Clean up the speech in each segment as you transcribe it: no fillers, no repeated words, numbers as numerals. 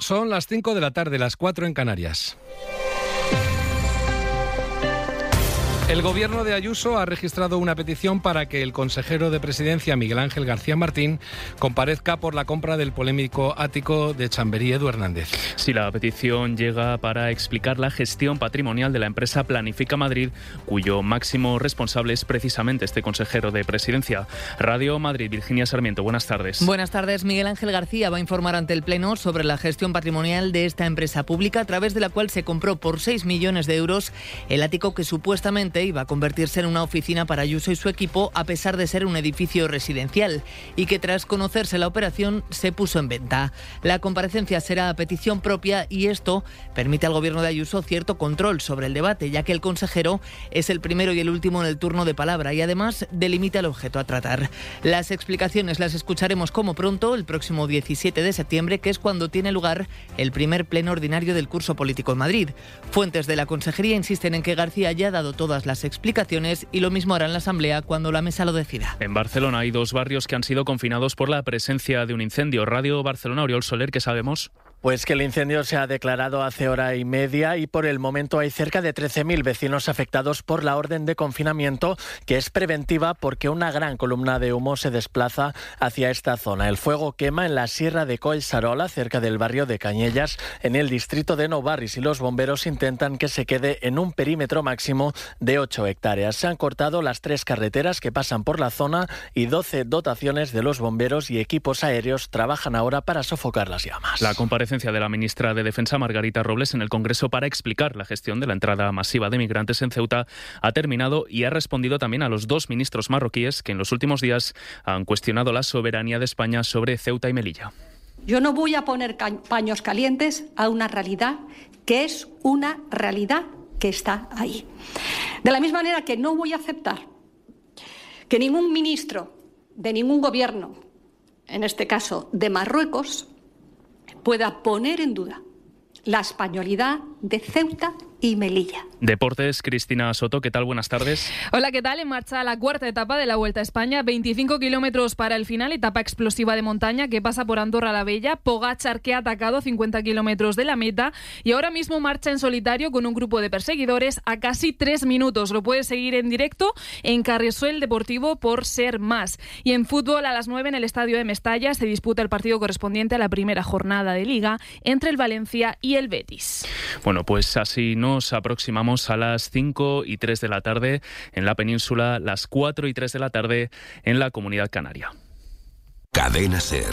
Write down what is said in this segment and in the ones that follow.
Son las 5 de la tarde, las 4 en Canarias. El gobierno de Ayuso ha registrado una petición para que el consejero de Presidencia, Miguel Ángel García Martín, comparezca por la compra del polémico ático de Chamberí Edu Hernández. Sí, la petición llega para explicar la gestión patrimonial de la empresa Planifica Madrid, cuyo máximo responsable es precisamente este consejero de Presidencia. Radio Madrid, Virginia Sarmiento, buenas tardes. Buenas tardes. Miguel Ángel García va a informar ante el Pleno sobre la gestión patrimonial de esta empresa pública, a través de la cual se compró por 6 millones de euros el ático que supuestamente iba a convertirse en una oficina para Ayuso y su equipo, a pesar de ser un edificio residencial, y que tras conocerse la operación se puso en venta. La comparecencia será a petición propia y esto permite al gobierno de Ayuso cierto control sobre el debate, ya que el consejero es el primero y el último en el turno de palabra y además delimita el objeto a tratar. Las explicaciones las escucharemos como pronto, el próximo 17 de septiembre, que es cuando tiene lugar el primer pleno ordinario del curso político en Madrid. Fuentes de la consejería insisten en que García ya ha dado todas las explicaciones y lo mismo hará en la Asamblea cuando la mesa lo decida. En Barcelona hay 2 barrios que han sido confinados por la presencia de un incendio. Radio Barcelona, Oriol Soler, ¿qué sabemos? Pues que el incendio se ha declarado hace hora y media y por el momento hay cerca de 13.000 vecinos afectados por la orden de confinamiento, que es preventiva porque una gran columna de humo se desplaza hacia esta zona. El fuego quema en la Sierra de Collserola, cerca del barrio de Cañellas, en el distrito de Nou Barris, y los bomberos intentan que se quede en un perímetro máximo de 8 hectáreas. Se han cortado las 3 carreteras que pasan por la zona y 12 dotaciones de los bomberos y equipos aéreos trabajan ahora para sofocar las llamas. La comparecencia de la ministra de Defensa, Margarita Robles, en el Congreso para explicar la gestión de la entrada masiva de migrantes en Ceuta ha terminado y ha respondido también a los 2 ministros marroquíes que en los últimos días han cuestionado la soberanía de España sobre Ceuta y Melilla. Yo no voy a poner paños calientes a una realidad que es una realidad que está ahí. De la misma manera que no voy a aceptar que ningún ministro de ningún gobierno, en este caso de Marruecos, pueda poner en duda la españolidad de Ceuta y Melilla. Deportes, Cristina Soto, ¿qué tal? Buenas tardes. Hola, ¿qué tal? En marcha la cuarta etapa de la Vuelta a España, 25 kilómetros para el final, etapa explosiva de montaña que pasa por Andorra la Vella, Pogačar, que ha atacado 50 kilómetros de la meta y ahora mismo marcha en solitario con un grupo de perseguidores a casi 3 minutos. Lo puedes seguir en directo en Carrusel Deportivo por Ser Más. Y en fútbol, a las 9 en el estadio de Mestalla se disputa el partido correspondiente a la primera jornada de Liga entre el Valencia y el Betis. Bueno, pues así nos aproximamos a las 5:03 de la tarde en la península, las 4:03 de la tarde en la Comunidad Canaria. Cadena SER.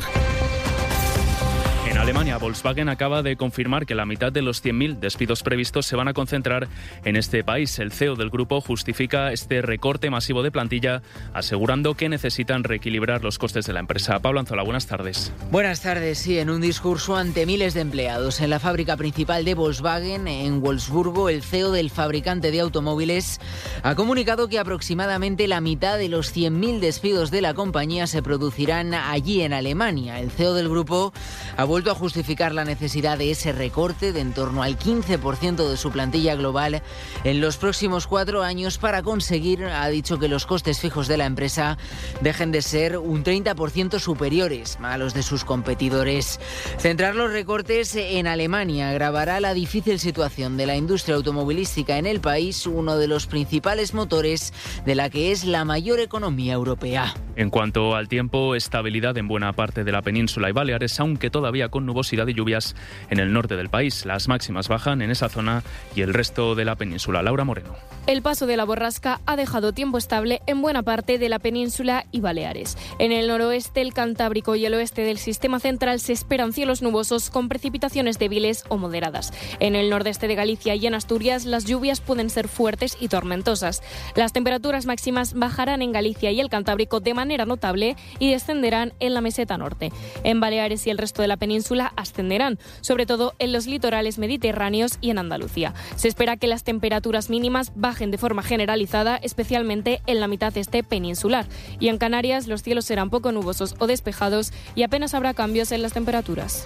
En Alemania, Volkswagen acaba de confirmar que la mitad de los 100.000 despidos previstos se van a concentrar en este país. El CEO del grupo justifica este recorte masivo de plantilla, asegurando que necesitan reequilibrar los costes de la empresa. Pablo Anzola, buenas tardes. Buenas tardes. Sí, en un discurso ante miles de empleados en la fábrica principal de Volkswagen en Wolfsburgo, el CEO del fabricante de automóviles ha comunicado que aproximadamente la mitad de los 100.000 despidos de la compañía se producirán allí en Alemania. El CEO del grupo ha vuelto a justificar la necesidad de ese recorte de en torno al 15% de su plantilla global en los próximos 4 años para conseguir, ha dicho, que los costes fijos de la empresa dejen de ser un 30% superiores a los de sus competidores. Centrar los recortes en Alemania agravará la difícil situación de la industria automovilística en el país, uno de los principales motores de la que es la mayor economía europea. En cuanto al tiempo, estabilidad en buena parte de la península y Baleares, aunque todavía con nubosidad y lluvias en el norte del país. Las máximas bajan en esa zona y el resto de la península. Laura Moreno. El paso de la borrasca ha dejado tiempo estable en buena parte de la península y Baleares. En el noroeste, el Cantábrico y el oeste del sistema central se esperan cielos nubosos con precipitaciones débiles o moderadas. En el nordeste de Galicia y en Asturias, las lluvias pueden ser fuertes y tormentosas. Las temperaturas máximas bajarán en Galicia y el Cantábrico de manera notable y descenderán en la meseta norte. En Baleares y el resto de la península ascenderán, sobre todo en los litorales mediterráneos y en Andalucía. Se espera que las temperaturas mínimas bajen de forma generalizada, especialmente en la mitad este peninsular. Y en Canarias los cielos serán poco nubosos o despejados y apenas habrá cambios en las temperaturas.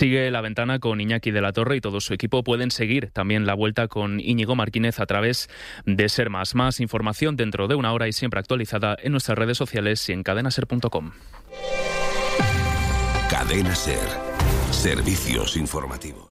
Sigue La Ventana con Iñaki de la Torre y todo su equipo. Pueden seguir también la vuelta con Íñigo Martínez a través de Ser Más. Más información dentro de una hora y siempre actualizada en nuestras redes sociales y en cadenaser.com. Cadena Ser. Servicios informativos.